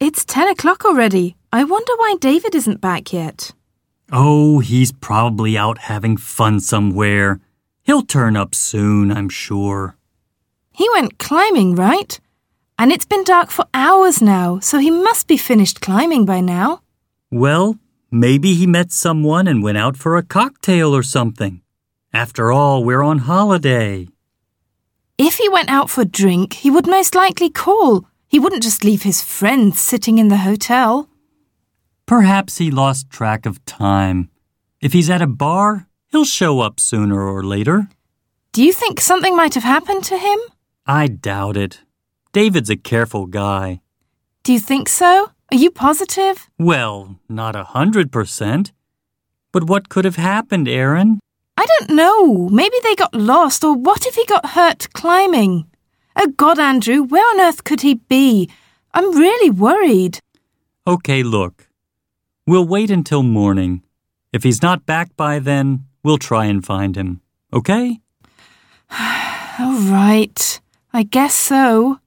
It's 10 o'clock already. I wonder why David isn't back yet. Oh, he's probably out having fun somewhere. He'll turn up soon, I'm sure. He went climbing, right? And it's been dark for hours now, so he must be finished climbing by now. Well, maybe he met someone and went out for a cocktail or something. After all, we're on holiday. If he went out for a drink, he would most likely call. He wouldn't just leave his friends sitting in the hotel. Perhaps he lost track of time. If he's at a bar, he'll show up sooner or later. Do you think something might have happened to him? I doubt it. David's a careful guy. Do you think so? Are you positive? Well, not 100%. But what could have happened, Erin? I don't know. Maybe they got lost, or what if he got hurt climbing? Oh God, Andrew, where on earth could he be? I'm really worried. Okay, look. We'll wait until morning. If he's not back by then, we'll try and find him. Okay? All right. I guess so.